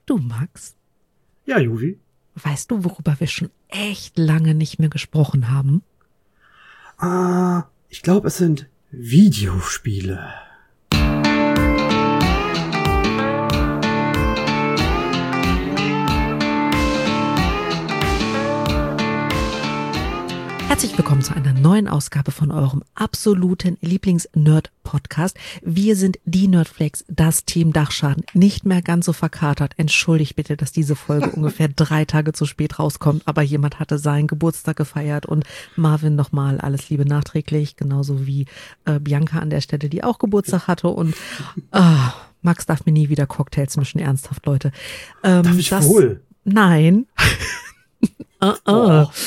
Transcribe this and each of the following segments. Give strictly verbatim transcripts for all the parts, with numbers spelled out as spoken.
Du, Max? Ja, Juvi. Weißt du, worüber wir schon echt lange nicht mehr gesprochen haben? Ah, ich glaube, es sind Videospiele. Herzlich willkommen zu einer neuen Ausgabe von eurem absoluten Lieblings-Nerd-Podcast. Wir sind die Nerdflakes, das Team Dachschaden, nicht mehr ganz so verkatert. Entschuldigt bitte, dass diese Folge ungefähr drei Tage zu spät rauskommt, aber jemand hatte seinen Geburtstag gefeiert und Marvin nochmal alles Liebe nachträglich, genauso wie äh, Bianca an der Stelle, die auch Geburtstag hatte und äh, Max darf mir nie wieder Cocktails mischen, ernsthaft, Leute. Ähm, Darf ich das, wohl? Nein. uh -uh. Oh.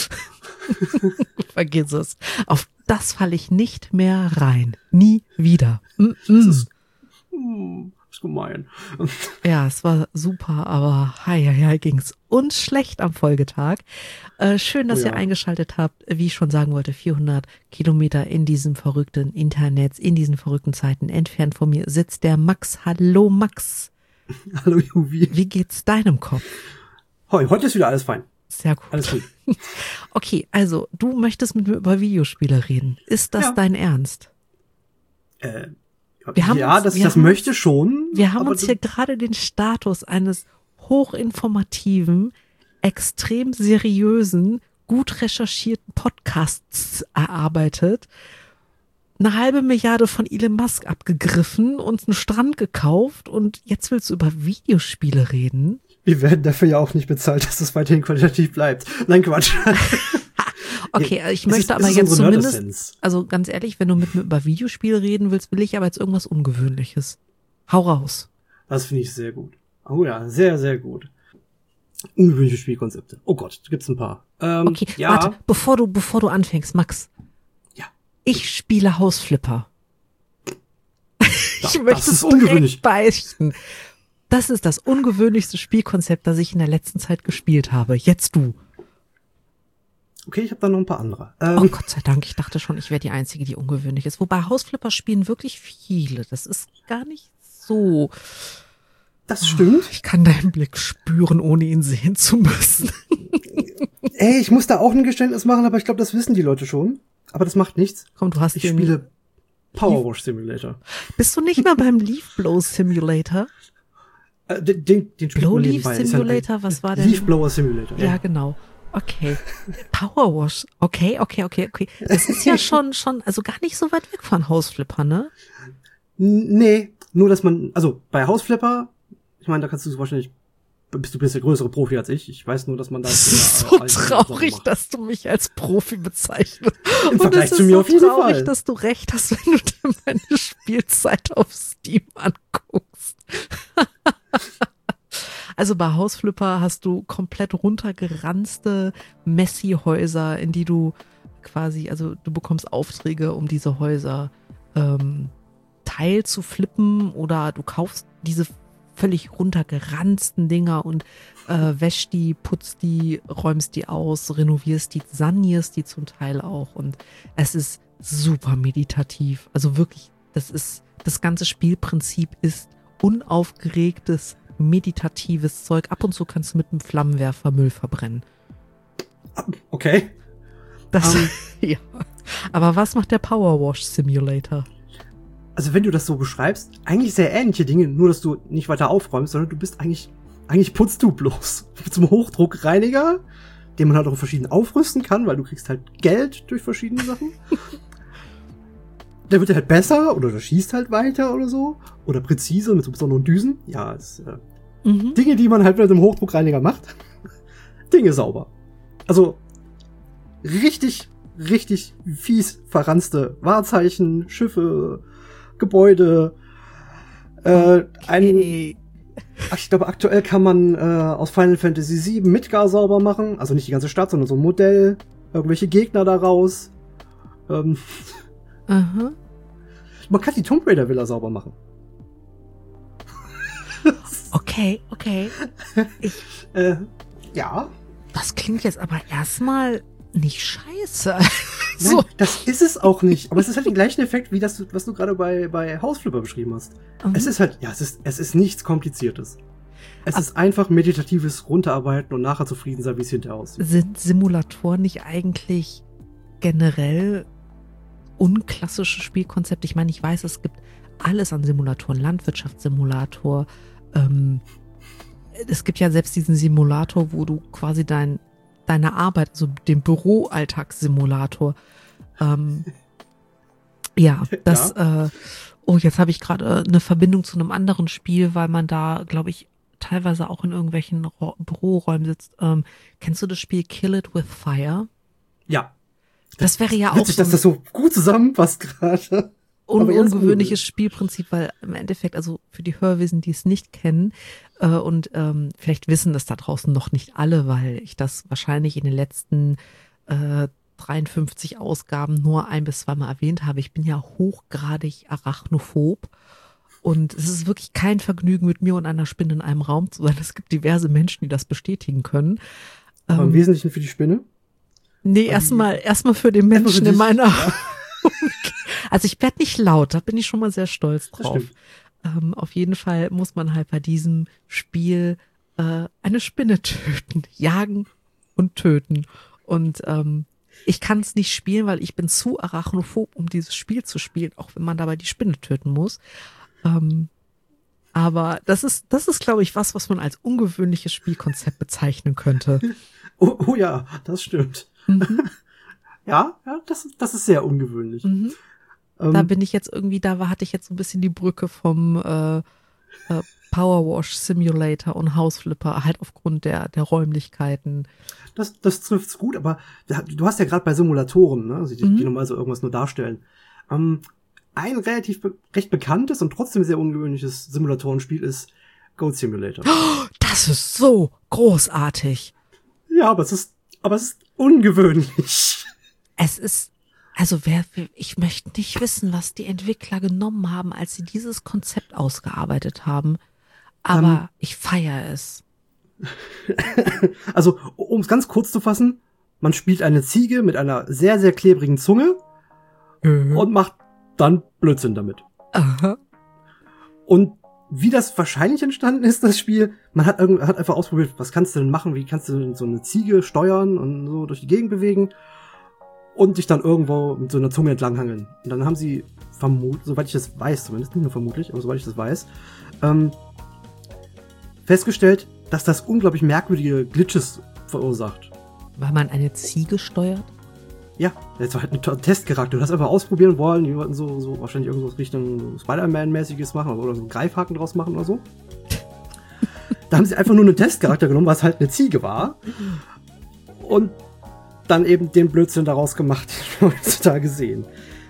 Vergiss es. Auf das falle ich nicht mehr rein. Nie wieder. Mm -mm. Das ist, hm, das ist gemein. Ja, es war super, aber hei, hei, hei, ging's uns schlecht am Folgetag. Äh, schön, dass Oh ja. ihr eingeschaltet habt. Wie ich schon sagen wollte, vierhundert Kilometer in diesem verrückten Internet, in diesen verrückten Zeiten. Entfernt von mir sitzt der Max. Hallo Max. Hallo Juvi. Wie geht's deinem Kopf? Heu, heute ist wieder alles fein. Sehr gut. Alles gut. Okay, also du möchtest mit mir über Videospiele reden. Ist das Ja. dein Ernst? Äh, Wir haben ja, uns- das, wir das haben möchte schon. Wir haben aber uns du- hier gerade den Status eines hochinformativen, extrem seriösen, gut recherchierten Podcasts erarbeitet, eine halbe Milliarde von Elon Musk abgegriffen, uns einen Strand gekauft und jetzt willst du über Videospiele reden? Wir werden dafür ja auch nicht bezahlt, dass es weiterhin qualitativ bleibt. Nein, Quatsch. Okay, Ja, ich es möchte ist- aber es ist jetzt unsere zumindest, Nerdessenz. also ganz ehrlich, wenn du mit mir über Videospiele reden willst, will ich aber jetzt irgendwas Ungewöhnliches. Hau raus. Das finde ich sehr gut. Oh ja, sehr, sehr gut. Ungewöhnliche Spielkonzepte. Oh Gott, da gibt's ein paar. Ähm, Okay, ja, warte, bevor du, bevor du anfängst, Max. Ja. Ich spiele Hausflipper. Ich das möchte ist es ungewöhnlich. direkt beichten. Das ist das ungewöhnlichste Spielkonzept, das ich in der letzten Zeit gespielt habe. Jetzt du. Okay, ich habe da noch ein paar andere. Oh Ähm, Gott sei Dank, ich dachte schon, ich wäre die Einzige, die ungewöhnlich ist. Wobei Hausflipper spielen wirklich viele. Das ist gar nicht so. das stimmt. Ich kann deinen Blick spüren, ohne ihn sehen zu müssen. Ey, ich muss da auch ein Geständnis machen, aber ich glaube, das wissen die Leute schon. Aber das macht nichts. Komm, du hast Ich den- spiele Power Wash Simulator. Bist du nicht mal beim Leaf Blow Simulator? Äh, den, den, den spielt Blow man Leaf nebenbei. Ist halt Simulator, ein was war denn? Leaf Blower Simulator. Ja, genau. Okay. Power Wash. Okay, okay, okay, okay. Das ist ja schon, schon, also gar nicht so weit weg von Hausflipper, ne? N- Nee, nur dass man, also bei Hausflipper, ich meine, da kannst du wahrscheinlich, bist du bist der größere Profi als ich. Ich weiß nur, dass man da Das ist so äh, alles traurig, macht. dass du mich als Profi bezeichnest. Im Und Vergleich es ist zu mir so auf jeden traurig, Fall. dass du recht hast, wenn du dir meine Spielzeit auf Steam anguckst. Also bei Hausflipper hast du komplett runtergeranzte Messi-Häuser, in die du quasi, also du bekommst Aufträge, um diese Häuser ähm, teil zu flippen, oder du kaufst diese völlig runtergeranzten Dinger und äh, wäschst die, putzt die, räumst die aus, renovierst die, sanierst die zum Teil auch, und es ist super meditativ. Also wirklich, das ist, das ganze Spielprinzip ist unaufgeregtes, meditatives Zeug. Ab und zu kannst du mit einem Flammenwerfer Müll verbrennen. Okay. Das, Ähm. ja. Aber was macht der Power Wash Simulator? Also wenn du das so beschreibst, eigentlich sehr ähnliche Dinge, nur dass du nicht weiter aufräumst, sondern du bist eigentlich, eigentlich putzt du bloß. Mit so einem Hochdruckreiniger, den man halt auch verschieden aufrüsten kann, weil du kriegst halt Geld durch verschiedene Sachen. Der wird halt besser, oder der schießt halt weiter oder so. Oder präzise mit so besonderen Düsen. Ja, es, äh, Mhm. Dinge, die man halt mit einem Hochdruckreiniger macht. Dinge sauber. Also richtig, richtig fies verranzte Wahrzeichen, Schiffe, Gebäude. Äh, ein, Okay. ach, ich glaube, aktuell kann man äh, aus Final Fantasy sieben Midgar sauber machen. Also nicht die ganze Stadt, sondern so ein Modell. Irgendwelche Gegner daraus. Ähm, Aha. man kann die Tomb Raider Villa sauber machen. Okay, okay. Ich, Äh, ja. das klingt jetzt aber erstmal nicht scheiße. Nein, So. das ist es auch nicht. Aber es ist halt den gleichen Effekt, wie das, du- was du gerade bei, bei Hausflipper beschrieben hast. Mhm. Es ist halt, ja, es ist, es ist nichts Kompliziertes. Es ist einfach meditatives Runterarbeiten und nachher zufrieden sein, wie es hinterher aussieht. Sind Simulatoren nicht eigentlich generell unklassische Spielkonzepte? Ich meine, ich weiß, es gibt alles an Simulatoren, Landwirtschaftssimulator. Ähm, es gibt ja selbst diesen Simulator, wo du quasi dein, deine Arbeit, also den Büroalltagssimulator, ähm, ja, das, ja. Äh, oh, jetzt habe ich gerade eine Verbindung zu einem anderen Spiel, weil man da, glaube ich, teilweise auch in irgendwelchen Ro- Büroräumen sitzt. Ähm, kennst du das Spiel Kill It With Fire? Ja. Das, das wäre ja witzig, auch so dass das so gut zusammenpasst gerade. Un- ungewöhnliches Spielprinzip, weil im Endeffekt, also für die Hörwesen, die es nicht kennen äh, und ähm, vielleicht wissen das da draußen noch nicht alle, weil ich das wahrscheinlich in den letzten äh, dreiundfünfzig Ausgaben nur ein bis zweimal erwähnt habe. Ich bin ja hochgradig arachnophob und es ist wirklich kein Vergnügen, mit mir und einer Spinne in einem Raum zu sein. Es gibt diverse Menschen, die das bestätigen können. Aber ähm, im Wesentlichen für die Spinne? Nee, erstmal erstmal für den Menschen in meiner Also ich werde nicht laut, da bin ich schon mal sehr stolz drauf. Ähm, auf jeden Fall muss man halt bei diesem Spiel äh, eine Spinne töten, jagen und töten. Und ähm, ich kann es nicht spielen, weil ich bin zu arachnophob, um dieses Spiel zu spielen, auch wenn man dabei die Spinne töten muss. Ähm, aber das ist, das ist, glaube ich, was, was man als ungewöhnliches Spielkonzept bezeichnen könnte. Oh, oh ja, das stimmt. Mhm. Ja, ja, das, das ist sehr ungewöhnlich. Mhm. Ähm, da bin ich jetzt irgendwie, da war, hatte ich jetzt so ein bisschen die Brücke vom äh, äh, Powerwash Simulator und Hausflipper, halt aufgrund der, der Räumlichkeiten. Das, das trifft's gut, aber du hast ja gerade bei Simulatoren, ne, also die, mhm. die normal so irgendwas nur darstellen. Ähm, ein relativ be- recht bekanntes und trotzdem sehr ungewöhnliches Simulatorenspiel ist Goat Simulator. Oh, das ist so großartig. Ja, aber es ist, aber es ist ungewöhnlich. Es ist, also wer, ich möchte nicht wissen, was die Entwickler genommen haben, als sie dieses Konzept ausgearbeitet haben, aber um, ich feiere es. Also, um es ganz kurz zu fassen, man spielt eine Ziege mit einer sehr, sehr klebrigen Zunge mhm. und macht dann Blödsinn damit. Aha. Und wie das wahrscheinlich entstanden ist, das Spiel, man hat, irgend, hat einfach ausprobiert, was kannst du denn machen, wie kannst du denn so eine Ziege steuern und so durch die Gegend bewegen und dich dann irgendwo mit so einer Zunge entlanghangeln. Und dann haben sie vermutlich, soweit ich das weiß zumindest, nicht nur vermutlich, aber soweit ich das weiß, ähm, festgestellt, dass das unglaublich merkwürdige Glitches verursacht. Weil man eine Ziege steuert? Ja, das war halt ein Testcharakter. Du hast einfach ausprobieren wollen, die wollten so, so wahrscheinlich irgendwas Richtung Spider-Man-mäßiges machen oder so einen Greifhaken draus machen oder so. Da haben sie einfach nur einen Testcharakter genommen, was halt eine Ziege war. Und dann eben den Blödsinn daraus gemacht, den wir heutzutage sehen.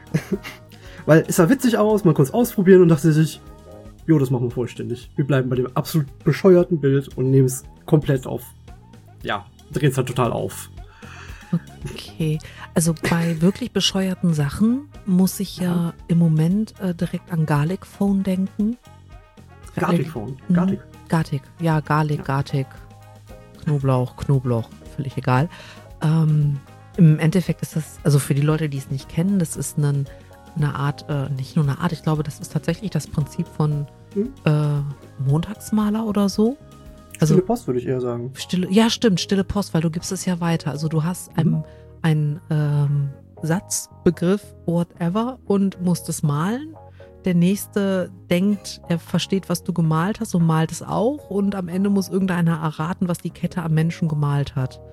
Weil es sah witzig aus, man konnte es ausprobieren und dachte sich, jo, das machen wir vollständig. Wir bleiben bei dem absolut bescheuerten Bild und nehmen es komplett auf. Ja, drehen es halt total auf. Okay, also bei wirklich bescheuerten Sachen muss ich ja, ja im Moment äh, direkt an Garlic Phone denken. Garlic Phone? Garlic? Garlic, ja, Garlic, ja. Garlic. Knoblauch, Knoblauch, völlig egal. Ähm, im Endeffekt ist das, also für die Leute, die es nicht kennen, das ist eine, eine Art, äh, nicht nur eine Art, ich glaube, das ist tatsächlich das Prinzip von hm? äh, Montagsmaler oder so. Also, Stille Post, würde ich eher sagen. Stille, ja, stimmt, stille Post, weil du gibst es ja weiter. Also du hast einen, einen ähm, Satz, Begriff, whatever und musst es malen. Der Nächste denkt, er versteht, was du gemalt hast und malt es auch. Und am Ende muss irgendeiner erraten, was die Kette am Menschen gemalt hat.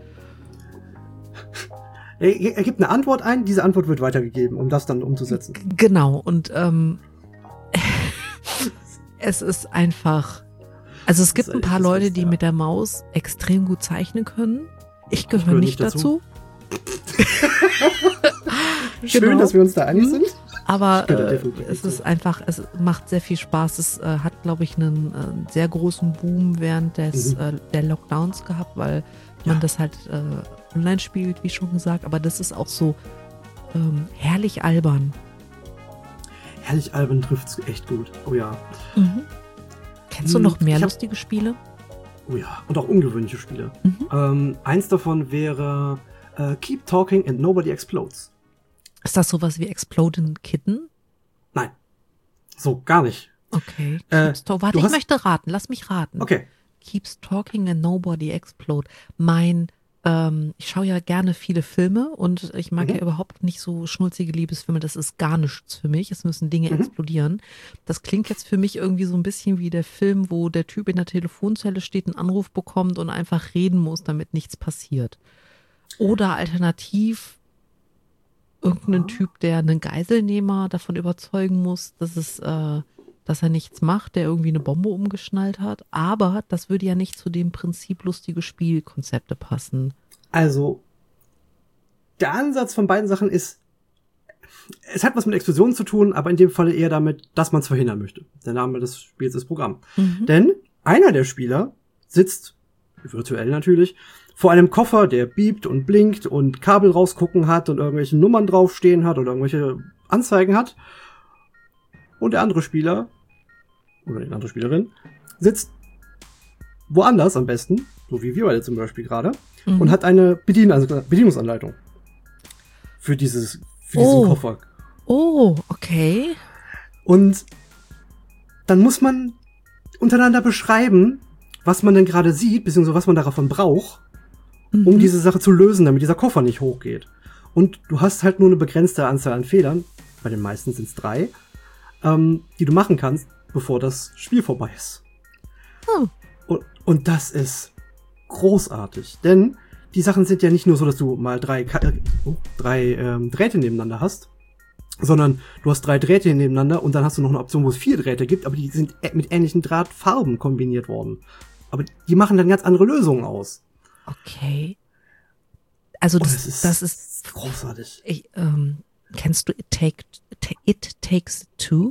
Er, er gibt eine Antwort ein, diese Antwort wird weitergegeben, um das dann umzusetzen. G- genau, und ähm, es ist einfach... Also es gibt ein paar Leute, Lust, die ja. mit der Maus extrem gut zeichnen können. Ich gehöre nicht, nicht dazu. dazu. Schön, genau. Dass wir uns da einig sind. Aber äh, es ist einfach, es macht sehr viel Spaß. Es äh, hat, glaube ich, einen äh, sehr großen Boom während des, mhm. äh, der Lockdowns gehabt, weil man ja. das halt äh, online spielt, wie schon gesagt. Aber das ist auch so ähm, herrlich albern. Herrlich albern trifft's echt gut. Oh ja. Mhm. Kennst du noch mehr hab, lustige Spiele? Oh ja, und auch ungewöhnliche Spiele. Mhm. Ähm, eins davon wäre äh, Keep Talking and Nobody Explodes. Ist das sowas wie Exploding Kitten? Nein, so gar nicht. Okay. Äh, Warte, ich hast... möchte raten. Lass mich raten. Okay. keeps talking and nobody explode. Mein, ähm, ich schaue ja gerne viele Filme und ich mag Mhm. ja überhaupt nicht so schnulzige Liebesfilme. Das ist gar nichts für mich. Es müssen Dinge Mhm. explodieren. Das klingt jetzt für mich irgendwie so ein bisschen wie der Film, wo der Typ in der Telefonzelle steht, einen Anruf bekommt und einfach reden muss, damit nichts passiert. Oder alternativ irgendein Typ, der einen Geiselnehmer davon überzeugen muss, dass es, äh, dass er nichts macht, der irgendwie eine Bombe umgeschnallt hat. Aber das würde ja nicht zu dem Prinzip lustige Spielkonzepte passen. Also, der Ansatz von beiden Sachen ist, es hat was mit Explosionen zu tun, aber in dem Falle eher damit, dass man es verhindern möchte. Der Name des Spiels ist Programm. Mhm. Denn einer der Spieler sitzt, virtuell natürlich, vor einem Koffer, der biebt und blinkt und Kabel rausgucken hat und irgendwelche Nummern draufstehen hat oder irgendwelche Anzeigen hat. Und der andere Spieler, oder die andere Spielerin, sitzt woanders am besten, so wie wir beide zum Beispiel gerade, Mhm. und hat eine Bedien also Bedienungsanleitung für dieses, für diesen Oh. Koffer. Oh, okay. Und dann muss man untereinander beschreiben, was man denn gerade sieht, beziehungsweise was man davon braucht, um Mhm. diese Sache zu lösen, damit dieser Koffer nicht hochgeht. Und du hast halt nur eine begrenzte Anzahl an Fehlern, bei den meisten sind es drei, ähm, die du machen kannst, bevor das Spiel vorbei ist. Oh. Und, und das ist großartig, denn die Sachen sind ja nicht nur so, dass du mal drei, Ka äh, oh, drei ähm, Drähte nebeneinander hast, sondern du hast drei Drähte nebeneinander und dann hast du noch eine Option, wo es vier Drähte gibt, aber die sind ä- mit ähnlichen Drahtfarben kombiniert worden. Aber die machen dann ganz andere Lösungen aus. Okay. Also Und das, es ist, das ist, großartig. ich, ähm, kennst du It, Take, It Takes Two?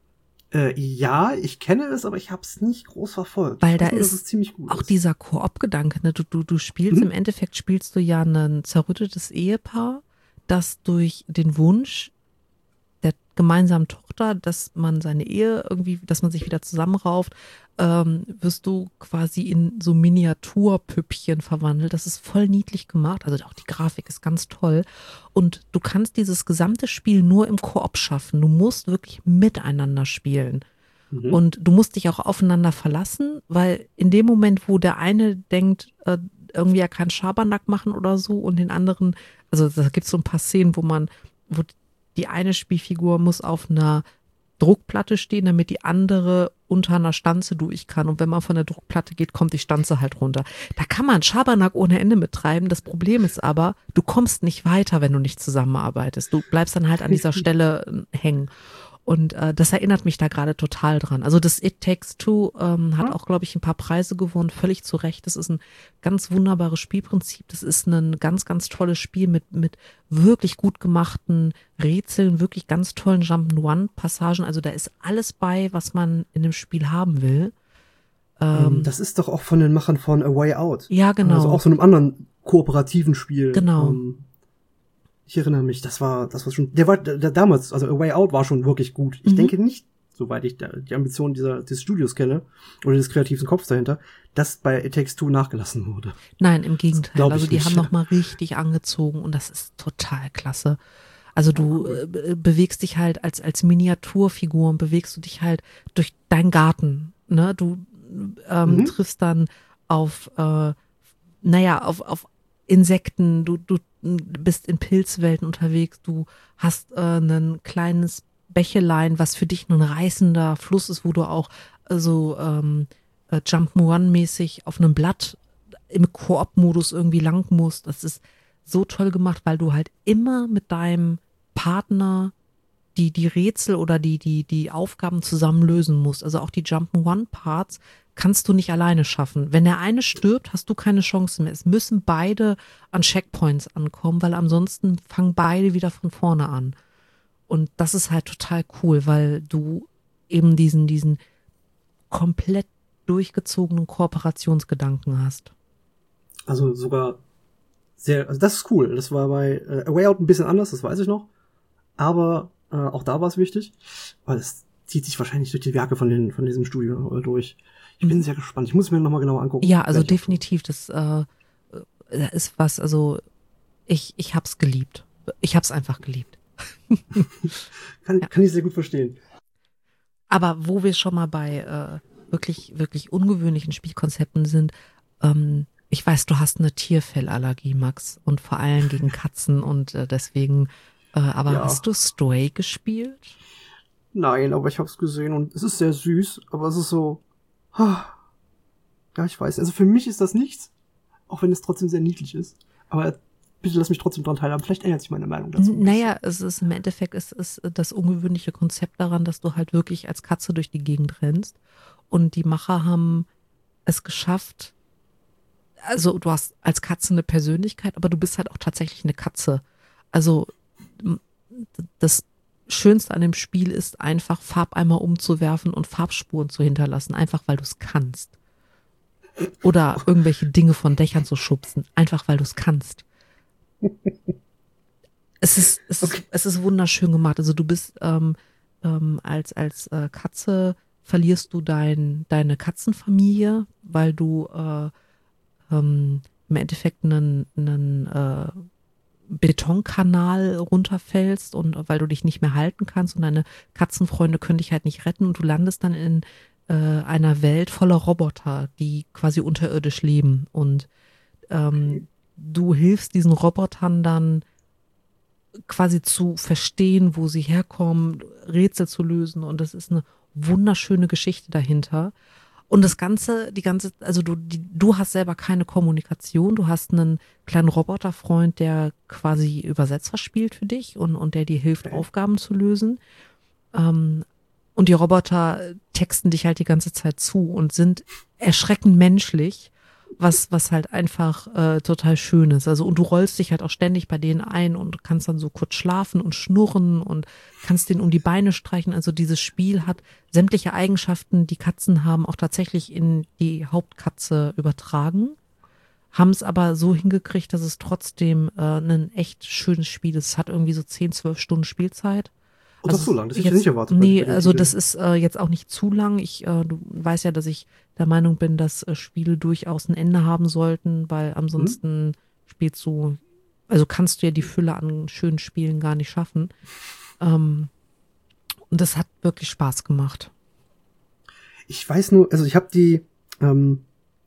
Äh, ja, ich kenne es, aber ich habe es nicht groß verfolgt. Weil Ich weiß da nur, dass ist es ziemlich gut auch ist. dieser Koop-Gedanke, ne? Du, du, du spielst, Mhm. im Endeffekt spielst du ja ein zerrüttetes Ehepaar, das durch den Wunsch der gemeinsamen Tochter, dass man seine Ehe irgendwie, dass man sich wieder zusammenrauft, ähm, wirst du quasi in so Miniaturpüppchen verwandelt. Das ist voll niedlich gemacht. Also auch die Grafik ist ganz toll. Und du kannst dieses gesamte Spiel nur im Koop schaffen. Du musst wirklich miteinander spielen. Mhm. Und du musst dich auch aufeinander verlassen, weil in dem Moment, wo der eine denkt, äh, irgendwie er kann Schabernack machen oder so und den anderen, also da gibt es so ein paar Szenen, wo man, wo die eine Spielfigur muss auf einer Druckplatte stehen, damit die andere unter einer Stanze durch kann. Und wenn man von der Druckplatte geht, kommt die Stanze halt runter. Da kann man Schabernack ohne Ende betreiben. Das Problem ist aber, du kommst nicht weiter, wenn du nicht zusammenarbeitest. Du bleibst dann halt an dieser Stelle äh, hängen. Und äh, das erinnert mich da gerade total dran. Also das It Takes Two ähm, hat auch, glaube ich, ein paar Preise gewonnen, völlig zu Recht. Das ist ein ganz wunderbares Spielprinzip. Das ist ein ganz, ganz tolles Spiel mit mit wirklich gut gemachten Rätseln, wirklich ganz tollen Jump'n'One-Passagen. Also da ist alles bei, was man in dem Spiel haben will. Ähm, das ist doch auch von den Machern von A Way Out. Ja, genau. Also auch so einem anderen kooperativen Spiel. Genau. Ähm, ich erinnere mich, das war, das war schon, der war der, der damals, also A Way Out war schon wirklich gut. Ich Mhm. denke nicht, soweit ich da, die Ambitionen dieser, des Studios kenne, oder des kreativen Kopfs dahinter, dass bei It Takes Two nachgelassen wurde. Nein, im Gegenteil. glaub ich Also die nicht. haben nochmal richtig angezogen und das ist total klasse. Also du äh, be- bewegst dich halt als, als Miniaturfigur und bewegst du dich halt durch deinen Garten. Ne? Du ähm, Mhm. triffst dann auf, äh, naja, auf, auf Insekten, du, du bist in Pilzwelten unterwegs, du hast äh, ein kleines Bächelein, was für dich ein reißender Fluss ist, wo du auch äh, so ähm, äh, Jump'n'One-mäßig auf einem Blatt im Koop-Modus irgendwie lang musst. Das ist so toll gemacht, weil du halt immer mit deinem Partner die, die Rätsel oder die, die, die Aufgaben zusammen lösen musst. Also auch die Jump'n'One-Parts kannst du nicht alleine schaffen. Wenn der eine stirbt, hast du keine Chance mehr. Es müssen beide an Checkpoints ankommen, weil ansonsten fangen beide wieder von vorne an. Und das ist halt total cool, weil du eben diesen, diesen komplett durchgezogenen Kooperationsgedanken hast. Also sogar sehr, also das ist cool. Das war bei äh, A Way Out ein bisschen anders, das weiß ich noch. Aber äh, auch da war es wichtig, weil es zieht sich wahrscheinlich durch die Werke von den von diesem Studio äh, durch. Ich bin sehr gespannt. Ich muss mir nochmal genauer angucken. Ja, also Welche. definitiv. Das äh, ist was, also ich, ich hab's geliebt. Ich hab's einfach geliebt. Kann, Ja. kann ich sehr gut verstehen. Aber wo wir schon mal bei, äh, wirklich, wirklich ungewöhnlichen Spielkonzepten sind, ähm, ich weiß, du hast eine Tierfellallergie, Max, und vor allem gegen Katzen und äh, deswegen, äh, aber Ja. hast du Stray gespielt? Nein, aber ich habe es gesehen und es ist sehr süß, aber es ist so, ah, ja, ich weiß, also für mich ist das nichts, auch wenn es trotzdem sehr niedlich ist. Aber bitte lass mich trotzdem dran teilhaben, vielleicht ändert sich meine Meinung dazu. Naja, es ist im Endeffekt ist, ist das ungewöhnliche Konzept daran, dass du halt wirklich als Katze durch die Gegend rennst und die Macher haben es geschafft, also du hast als Katze eine Persönlichkeit, aber du bist halt auch tatsächlich eine Katze. Also das Schönste an dem Spiel ist einfach, Farbeimer umzuwerfen und Farbspuren zu hinterlassen, einfach weil du es kannst. Oder irgendwelche Dinge von Dächern zu schubsen, einfach weil du es kannst. Es ist, es, Okay. ist, es ist wunderschön gemacht. Also du bist ähm, ähm, als, als äh, Katze verlierst du dein, deine Katzenfamilie, weil du äh, ähm, im Endeffekt einen, einen äh, Betonkanal runterfällst und weil du dich nicht mehr halten kannst und deine Katzenfreunde können dich halt nicht retten und du landest dann in äh, einer Welt voller Roboter, die quasi unterirdisch leben und ähm, du hilfst diesen Robotern dann quasi zu verstehen, wo sie herkommen, Rätsel zu lösen und das ist eine wunderschöne Geschichte dahinter. Und das Ganze, die ganze, also du, die, du hast selber keine Kommunikation, du hast einen kleinen Roboterfreund, der quasi Übersetzer spielt für dich und, und der dir hilft, Okay. Aufgaben zu lösen. Ähm, und die Roboter texten dich halt die ganze Zeit zu und sind erschreckend menschlich, was, was halt einfach äh, total schön ist. Also, und du rollst dich halt auch ständig bei denen ein und kannst dann so kurz schlafen und schnurren und kannst denen um die Beine streichen. Also dieses Spiel hat sämtliche Eigenschaften, die Katzen haben, auch tatsächlich in die Hauptkatze übertragen. Haben es aber so hingekriegt, dass es trotzdem äh, ein echt schönes Spiel ist. Es hat irgendwie so zehn, zwölf Stunden Spielzeit. Und das so lang, das hätte ich jetzt, nicht erwartet. Nee, bei den also Titeln. das ist äh, jetzt auch nicht zu lang. Ich, äh, du weißt ja, dass ich der Meinung bin, dass äh, Spiele durchaus ein Ende haben sollten, weil ansonsten spielst du, also kannst du ja die Fülle an schönen Spielen gar nicht schaffen. Ähm, und das hat wirklich Spaß gemacht. Ich weiß nur, also ich habe die, ähm,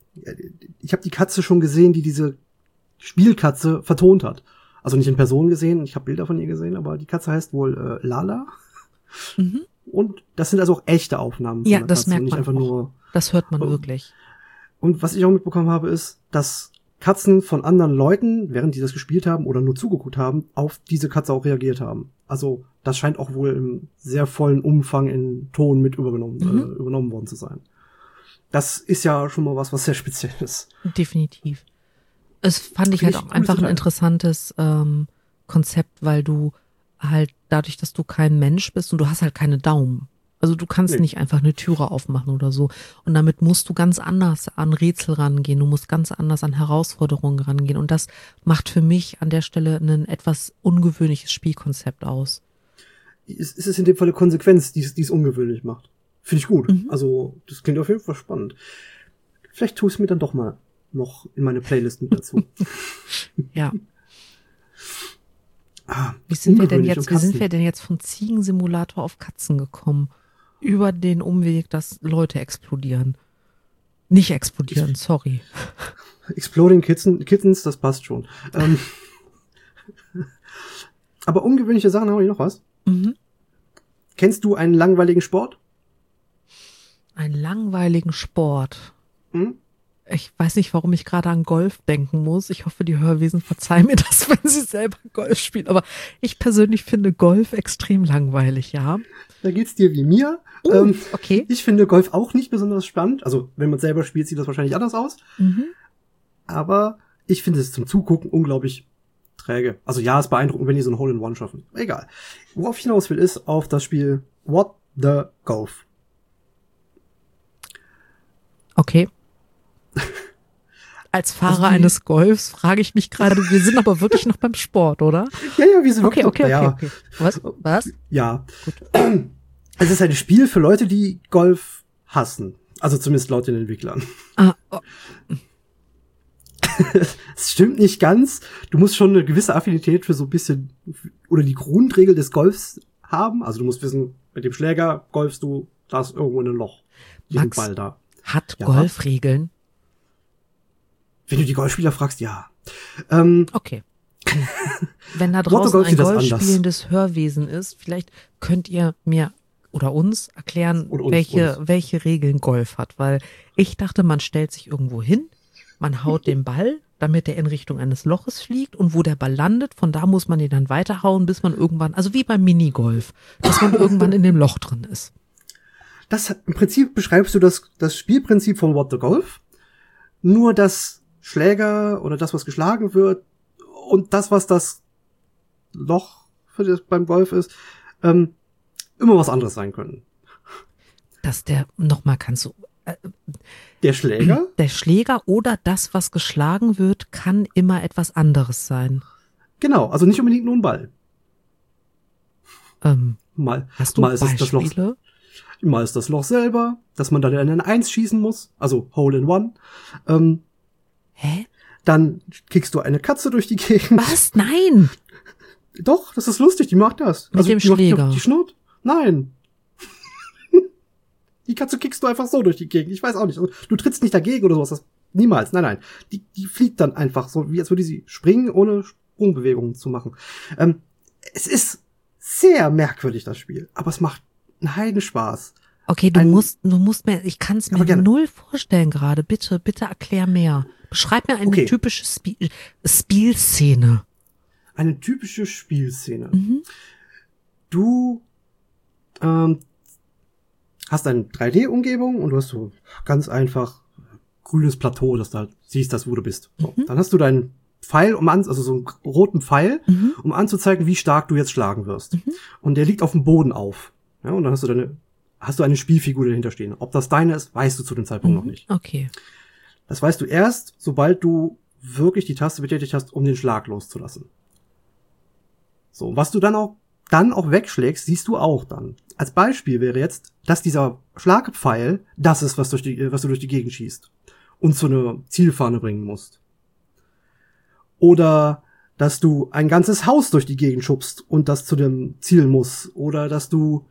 ich habe die Katze schon gesehen, die diese Spielkatze vertont hat. Also nicht in Person gesehen, ich habe Bilder von ihr gesehen, aber die Katze heißt wohl äh, Lala. Mhm. Und das sind also auch echte Aufnahmen von Ja, der das Katze, merkt und nicht man einfach auch. nur. Das hört man Oh. wirklich. Und was ich auch mitbekommen habe, ist, dass Katzen von anderen Leuten, während die das gespielt haben oder nur zugeguckt haben, auf diese Katze auch reagiert haben. Also das scheint auch wohl im sehr vollen Umfang in Ton mit übergenommen, Mhm. äh, übernommen worden zu sein. Das ist ja schon mal was, was sehr speziell ist. Definitiv. Es fand ich Finde halt ich auch ein einfach cooles ein Detail. interessantes ähm, Konzept, weil du halt dadurch, dass du kein Mensch bist und du hast halt keine Daumen. Also du kannst Nee. nicht einfach eine Türe aufmachen oder so. Und damit musst du ganz anders an Rätsel rangehen. Du musst ganz anders an Herausforderungen rangehen. Und das macht für mich an der Stelle ein etwas ungewöhnliches Spielkonzept aus. Ist, ist es in dem Fall eine Konsequenz, die es die es ungewöhnlich macht. Finde ich gut. Mhm. Also das klingt auf jeden Fall spannend. Vielleicht tue ich es mir dann doch mal noch in meine Playlist mit dazu. Ja. Ah, Wie sind wir denn ungewöhnlich jetzt, und wie sind Katzen. wir denn jetzt vom Ziegensimulator auf Katzen gekommen? Über den Umweg, dass Leute explodieren. Nicht explodieren, sorry. Exploding Kitten, Kittens, das passt schon. Ähm, aber ungewöhnliche Sachen habe ich noch was. Mhm. Kennst du einen langweiligen Sport? Einen langweiligen Sport. Hm? Ich weiß nicht, warum ich gerade an Golf denken muss. Ich hoffe, die Hörwesen verzeihen mir das, wenn sie selber Golf spielen. Aber ich persönlich finde Golf extrem langweilig, ja. Da geht's dir wie mir. Uh, ähm, okay. Ich finde Golf auch nicht besonders spannend. Also, wenn man selber spielt, sieht das wahrscheinlich anders aus. Mhm. Aber ich finde es zum Zugucken unglaublich träge. Also ja, es ist beeindruckend, wenn die so ein Hole-in-One schaffen. Egal. Worauf ich hinaus will, ist auf das Spiel What the Golf. Okay. Als Fahrer Also die- eines Golfs frage ich mich gerade, wir sind aber wirklich noch beim Sport, oder? Ja, ja, wir sind Okay, wirklich- okay, okay, ja, okay. Was? Was? ja. Gut. Es ist ein Spiel für Leute, die Golf hassen. Also zumindest laut den Entwicklern. Ah, oh, Es stimmt nicht ganz. Du musst schon eine gewisse Affinität für so ein bisschen oder die Grundregel des Golfs haben. Also du musst wissen, mit dem Schläger golfst du das irgendwo in ein Loch. diesen Max, Ball da. hat Ja. Golf Regeln? Wenn du die Golfspieler fragst, ja. Ähm, Okay. Wenn da Motto draußen Golf ein sieht das Golf anders. spielendes Hörwesen ist, vielleicht könnt ihr mir oder uns erklären, Und uns, welche, uns. welche Regeln Golf hat. Weil ich dachte, man stellt sich irgendwo hin, man haut den Ball, damit er in Richtung eines Loches fliegt und wo der Ball landet, von da muss man ihn dann weiterhauen, bis man irgendwann, also wie beim Minigolf, dass man irgendwann in dem Loch drin ist. Das im Prinzip beschreibst du das, das Spielprinzip von What the Golf. Nur das Schläger oder das, was geschlagen wird und das, was das Loch für das beim Golf ist, ähm, immer was anderes sein können. Dass der, nochmal kannst du, äh, Der Schläger, der Schläger oder das, was geschlagen wird, kann immer etwas anderes sein. genau, also nicht unbedingt nur ein Ball. Ähm, Mal, hast du mal ist es das Loch, Beispiele? mal ist das Loch selber, dass man dann in eine Eins schießen muss, also Hole in One. Ähm, Hä? dann kickst du eine Katze durch die Gegend. Was? Nein! Doch, das ist lustig, die macht das. Mit dem die macht Schläger. Die, die schnurrt? Nein. Die Katze kickst du einfach so durch die Gegend. Ich weiß auch nicht. Also, du trittst nicht dagegen oder sowas. Das, niemals. Nein, nein. Die, die fliegt dann einfach so, wie als würde sie springen, ohne Sprungbewegungen zu machen. Ähm, es ist sehr merkwürdig, das Spiel. Aber es macht einen Heiden Spaß. Okay, du Ein- musst, du musst mir, ich kann es Aber mir gerne. null vorstellen gerade. Bitte, bitte erklär mehr. Beschreib mir eine Okay. typische Spiel, Spielszene. Eine typische Spielszene. Mhm. Du ähm, hast eine drei D-Umgebung und du hast so ganz einfach grünes Plateau, dass du halt siehst, dass wo du bist. So. Mhm. Dann hast du deinen Pfeil, um an, also so einen roten Pfeil, Mhm. um anzuzeigen, wie stark du jetzt schlagen wirst. Mhm. Und der liegt auf dem Boden auf. Ja, und dann hast du deine, hast du eine Spielfigur dahinter stehen. Ob das deine ist, weißt du zu dem Zeitpunkt noch Mhm. nicht. Okay. Das weißt du erst, sobald du wirklich die Taste betätigt hast, um den Schlag loszulassen. So, was du dann auch, dann auch wegschlägst, siehst du auch dann. Als Beispiel wäre jetzt, dass dieser Schlagpfeil das ist, was, durch die, was du durch die Gegend schießt und zu einer Zielfahne bringen musst. Oder dass du ein ganzes Haus durch die Gegend schubst und das zu dem Ziel muss. Oder dass du,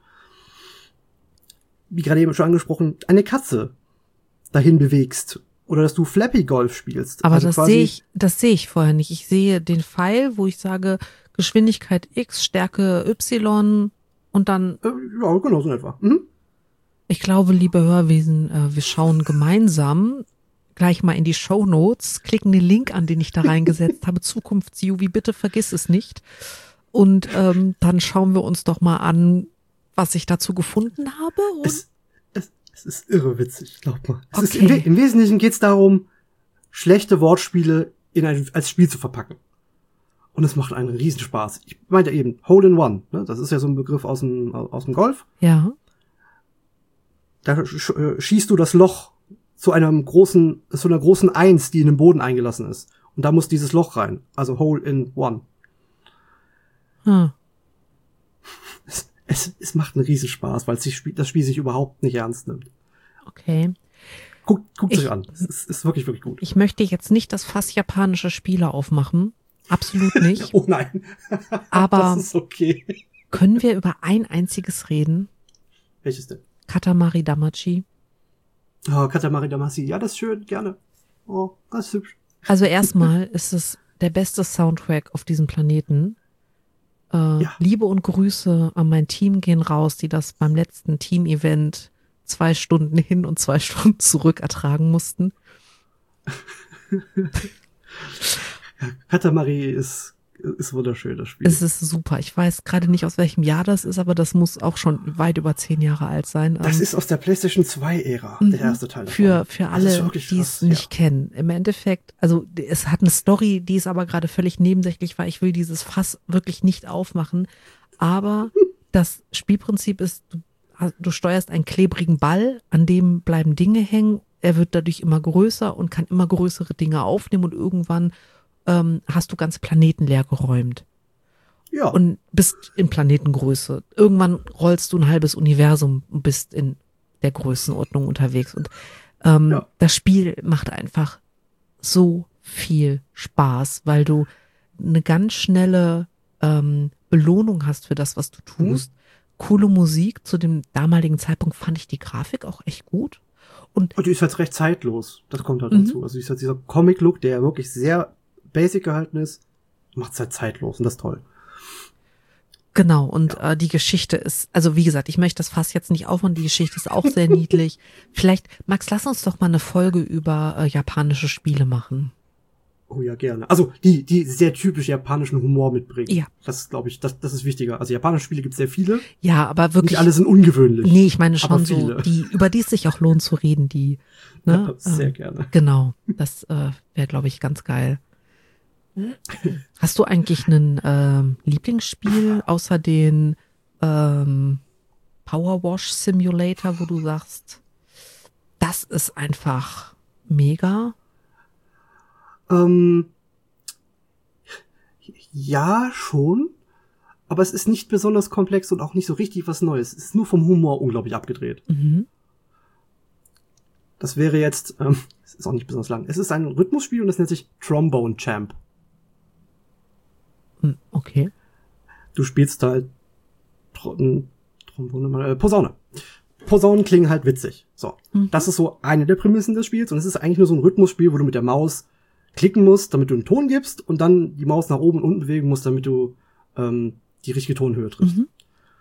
wie gerade eben schon angesprochen, eine Katze dahin bewegst. Oder dass du Flappy Golf spielst. Aber Also das quasi- sehe ich, das sehe ich vorher nicht. Ich sehe den Pfeil, wo ich sage, Geschwindigkeit X, Stärke Y und dann, Äh, ja, genau, so in etwa. Mhm. ich glaube, liebe Hörwesen, äh, wir schauen gemeinsam gleich mal in die Shownotes, klicken den Link an, den ich da reingesetzt habe, Zukunfts-Juvi, bitte vergiss es nicht. Und ähm, dann schauen wir uns doch mal an, was ich dazu gefunden habe. Und Es, es, es ist irre witzig, glaub mal. Es ist, Okay. im, We- Im Wesentlichen geht es darum, schlechte Wortspiele in ein, als Spiel zu verpacken. Und es macht einen Riesenspaß. Ich meinte eben, Hole in One, ne? Das ist ja so ein Begriff aus dem, aus dem Golf. ja, Da sch äh, schießt du das Loch zu einem großen, zu einer großen Eins, die in den Boden eingelassen ist. Und da muss dieses Loch rein. Also Hole in One. hm. Es, es, es macht einen Riesenspaß, weil sich Spiel, das Spiel sich überhaupt nicht ernst nimmt. Okay. Guckt, guckt Ich- euch an. Es ist, ist wirklich, wirklich gut. Ich möchte jetzt nicht das Fass japanische Spiele aufmachen. Absolut nicht. Oh nein. Aber Das ist okay. können wir über ein einziges reden? Welches denn? Katamari Damacy. Oh, Katamari Damacy. Ja, das ist schön, gerne. Oh, das ist hübsch. Also erstmal ist es der beste Soundtrack auf diesem Planeten. Äh, Ja. Liebe und Grüße an mein Team gehen raus, die das beim letzten Team-Event zwei Stunden hin und zwei Stunden zurück ertragen mussten. Katamari ist, ist wunderschön, das Spiel. Es ist super. Ich weiß gerade nicht, aus welchem Jahr das ist, aber das muss auch schon weit über zehn Jahre alt sein. das Ähm, ist aus der PlayStation zwei Ära, Mhm. der erste Teil davon. Für, für Das ist alle, wirklich die es krass, nicht ja. kennen. Im Endeffekt, also es hat eine Story, die ist aber gerade völlig nebensächlich, weil ich will dieses Fass wirklich nicht aufmachen. Aber das Spielprinzip ist, du, du steuerst einen klebrigen Ball, an dem bleiben Dinge hängen. Er wird dadurch immer größer und kann immer größere Dinge aufnehmen und irgendwann ähm, hast du ganz Planeten leer geräumt Ja, und bist in Planetengröße. Irgendwann rollst du ein halbes Universum und bist in der Größenordnung unterwegs. Und ähm, Ja. das Spiel macht einfach so viel Spaß, weil du eine ganz schnelle ähm, Belohnung hast für das, was du tust. Coole Musik. Zu dem damaligen Zeitpunkt fand ich die Grafik auch echt gut. Und, und die ist halt recht zeitlos. Das kommt halt Mhm. dazu. Also die ist halt dieser Comic-Look, der wirklich sehr basic gehalten ist, macht es halt zeitlos und das ist toll. genau, und äh, die Geschichte ist, also wie gesagt, ich möchte das Fass jetzt nicht aufmachen, die Geschichte ist auch sehr niedlich. Vielleicht, Max, lass uns doch mal eine Folge über äh, japanische Spiele machen. Oh ja, gerne. Also die, die sehr typisch japanischen Humor mitbringen. Ja. Das glaube ich, das, das ist wichtiger. Also japanische Spiele gibt es sehr viele. Ja, aber wirklich. Nicht alle sind ungewöhnlich. Nee, ich meine schon aber so, viele. die, über die es sich auch lohnt zu reden, die, ne? Ja, sehr ähm, gerne. Genau, das äh, wäre, glaube ich, ganz geil. Hast du eigentlich ein ähm, Lieblingsspiel außer den ähm, Power Wash Simulator, wo du sagst, das ist einfach mega? Ähm, ja, schon. Aber es ist nicht besonders komplex und auch nicht so richtig was Neues. Es ist nur vom Humor unglaublich abgedreht. Mhm. Das wäre jetzt, ähm, es ist auch nicht besonders lang. Es ist ein Rhythmusspiel und das nennt sich Trombone Champ. Hm, okay. Du spielst halt Trom Trombone, äh, Posaune. Posaunen klingen halt witzig. So. Mhm. Das ist so eine der Prämissen des Spiels und es ist eigentlich nur so ein Rhythmusspiel, wo du mit der Maus klicken musst, damit du einen Ton gibst und dann die Maus nach oben und unten bewegen musst, damit du ähm, die richtige Tonhöhe triffst. Mhm.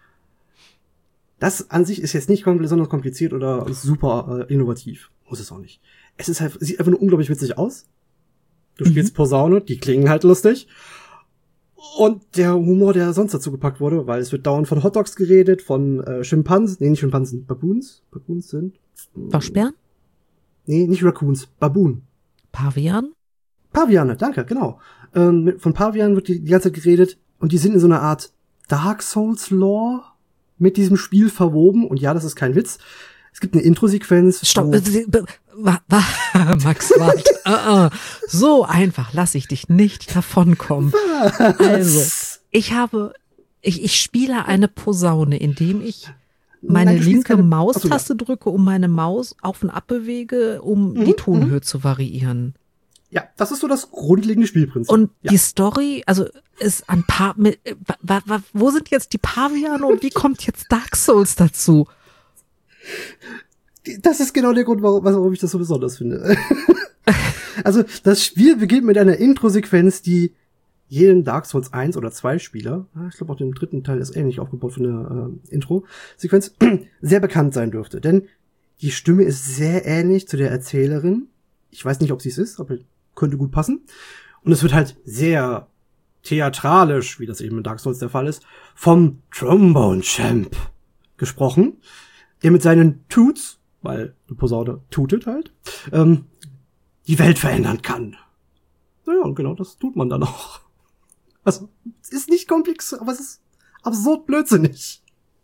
Das an sich ist jetzt nicht besonders kompliziert oder super äh, innovativ. Muss es auch nicht. Es ist halt, sieht einfach nur unglaublich witzig aus. Du Mhm. spielst Posaune, die klingen halt lustig. Und der Humor, der sonst dazu gepackt wurde, weil es wird dauernd von Hotdogs geredet, von äh, Schimpansen, nee, nicht Schimpansen, Baboons? Baboons sind? Waschbären? Nee, nicht Raccoons, Baboon. Pavian? Paviane, danke, genau. Ähm, mit- von Pavianen wird die, die ganze Zeit geredet und die sind in so einer Art Dark Souls Lore mit diesem Spiel verwoben und ja, das ist kein Witz. Es gibt eine Intro-Sequenz. Stopp, wo- äh, sie- be- wa, wa, Max, warte. uh, uh. So einfach lasse ich dich nicht davonkommen. Also, ich habe, ich, ich spiele eine Posaune, indem ich meine Nein, du spielst linke keine- Maustaste drücke, um meine Maus auf und ab bewege, um Mhm, die Tonhöhe zu variieren. Ja, das ist so das grundlegende Spielprinzip. Und ja. die Story, also ist ein paar, mit, äh, wa, wa, wo sind jetzt die Paviane und wie kommt jetzt Dark Souls dazu? Das ist genau der Grund, warum, warum ich das so besonders finde. Also, das Spiel beginnt mit einer Intro-Sequenz, die jeden Dark Souls eins oder zwei Spieler, ich glaube auch den dritten Teil ist ähnlich aufgebaut von der äh, Intro-Sequenz, sehr bekannt sein dürfte. Denn die Stimme ist sehr ähnlich zu der Erzählerin. Ich weiß nicht, ob sie es ist, aber könnte gut passen. Und es wird halt sehr theatralisch, wie das eben in Dark Souls der Fall ist, vom Trombone Champ gesprochen, der mit seinen Toots, weil die Posaune tutet halt, ähm, die Welt verändern kann. Naja, und genau das tut man dann auch. Also, es ist nicht komplex, aber es ist absurd blödsinnig.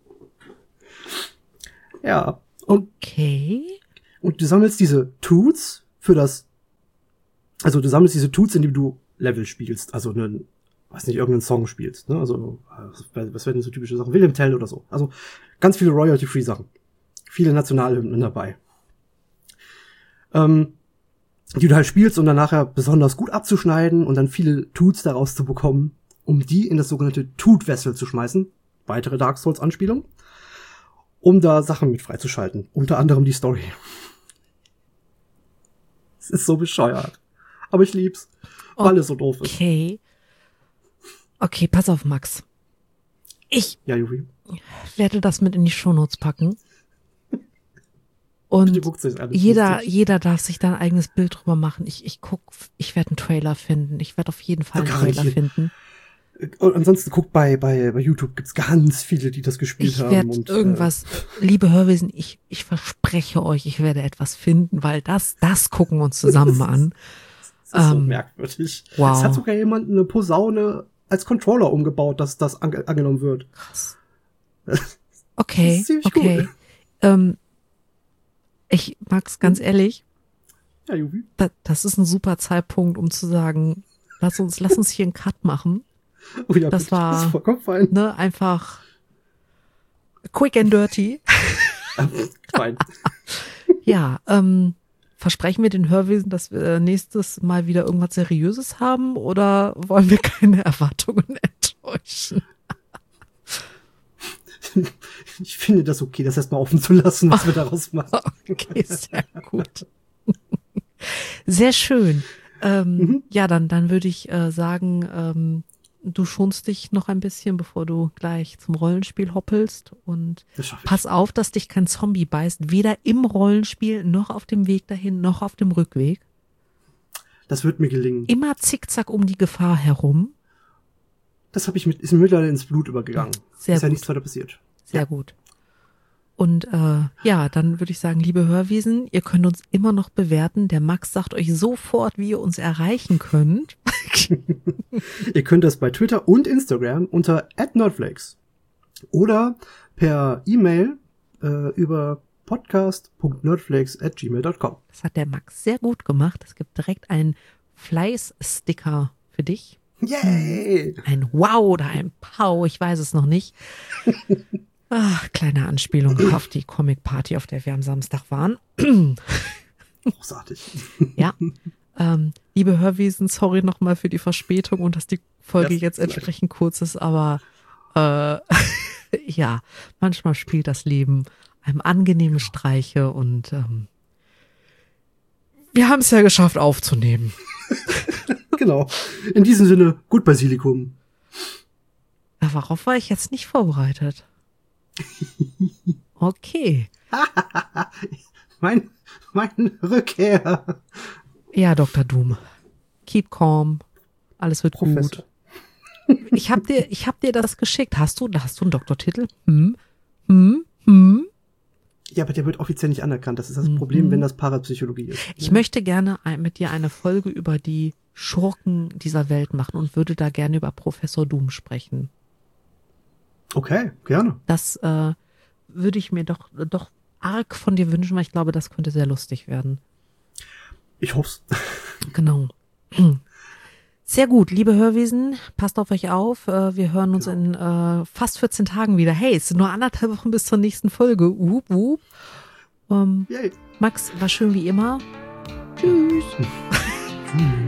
Ja, und, Okay. und du sammelst diese Toots für das, also du sammelst diese Toots, indem du Level spielst, also einen, weiß nicht, irgendeinen Song spielst, ne, also, was, was werden so typische Sachen, Wilhelm Tell oder so, also ganz viele Royalty-Free Sachen. Viele Nationalhymnen dabei. Ähm, die du halt spielst, um dann nachher besonders gut abzuschneiden und dann viele Toots daraus zu bekommen, um die in das sogenannte Toot-Vessel zu schmeißen. Weitere Dark Souls-Anspielung. Um da Sachen mit freizuschalten. Unter anderem die Story. Es ist so bescheuert. Aber ich lieb's. Weil es so doof ist. Okay. Okay, pass auf, Max. Ich Ja, Juri. werde das mit in die Shownotes packen. Die Und guckt sich an. jeder, jeder darf sich da ein eigenes Bild drüber machen. Ich, ich guck, ich werde einen Trailer finden. Ich werde auf jeden Fall einen Garantiert. Trailer finden. Und ansonsten guckt bei, bei, bei YouTube gibt's ganz viele, die das gespielt Ich haben. werde und, irgendwas, liebe Hörwesen, ich, ich verspreche euch, ich werde etwas finden, weil das, das gucken wir uns zusammen an. Das ist so Ähm, merkwürdig. wow. Es hat sogar jemand eine Posaune als Controller umgebaut, dass das ange angenommen wird. Krass. Das Okay, ist ziemlich okay. cool. Ähm, ich mag's ganz ehrlich, Ja, Juvi. da, das ist ein super Zeitpunkt, um zu sagen, lass uns, lass uns hier einen Cut machen. Oh, ja, Das bitte. war- Das ist vollkommen fein. Ne, einfach quick and dirty. fein. Ja, ähm, versprechen wir den Hörwesen, dass wir nächstes Mal wieder irgendwas Seriöses haben oder wollen wir keine Erwartungen enttäuschen? ich finde das okay, das erstmal offen zu lassen, was wir daraus machen. Okay, sehr gut. Sehr schön. Ähm, mhm. Ja, dann, dann würde ich äh, sagen, ähm, du schonst dich noch ein bisschen, bevor du gleich zum Rollenspiel hoppelst. Und pass auf, dass dich kein Zombie beißt, weder im Rollenspiel noch auf dem Weg dahin, noch auf dem Rückweg. Das wird mir gelingen. Immer zickzack um die Gefahr herum. Das habe ich mit, ist mir mittlerweile ins Blut übergegangen. Sehr ist ja gut. nichts weiter passiert. Sehr ja. gut. Und äh, ja, dann würde ich sagen, liebe Hörwesen, ihr könnt uns immer noch bewerten. Der Max sagt euch sofort, wie ihr uns erreichen könnt. Ihr könnt das bei Twitter und Instagram unter at nerdflakes oder per E-Mail äh, über podcast punkt nerdflakes at gmail punkt com. Das hat der Max sehr gut gemacht. Es gibt direkt einen Fleiß-Sticker für dich. Yay! Ein Wow oder ein Pow, ich weiß es noch nicht. Ach, kleine Anspielung auf die Comic-Party, auf der wir am Samstag waren. Großartig. Ja. Ähm, liebe Hörwesen, sorry nochmal für die Verspätung und dass die Folge das jetzt entsprechend kurz ist, aber äh, ja, manchmal spielt das Leben einem angenehmen Streiche und ähm, wir haben es ja geschafft aufzunehmen. Genau. In diesem Sinne, gut Basilikum. Darauf war ich jetzt nicht vorbereitet. Okay. mein, mein Rückkehr. Ja, Doktor Doom. Keep calm. Alles wird Professor. gut. Ich hab dir, ich hab dir das geschickt. Hast du, hast du einen Doktortitel? Hm? Hm? Hm? Ja, aber der wird offiziell nicht anerkannt. Das ist das Problem, Mhm. wenn das Parapsychologie ist. Ich ja. möchte gerne ein- mit dir eine Folge über die Schurken dieser Welt machen und würde da gerne über Professor Doom sprechen. Okay, gerne. Das äh, würde ich mir doch, doch arg von dir wünschen, weil ich glaube, das könnte sehr lustig werden. Ich hoff's. Genau. Sehr gut, liebe Hörwesen, passt auf euch auf. Äh, Wir hören uns in äh, fast vierzehn Tagen wieder. Hey, es sind nur anderthalb Wochen bis zur nächsten Folge. Up, up. Ähm, Yay. Max, war schön wie immer. Tschüss. Tschüss.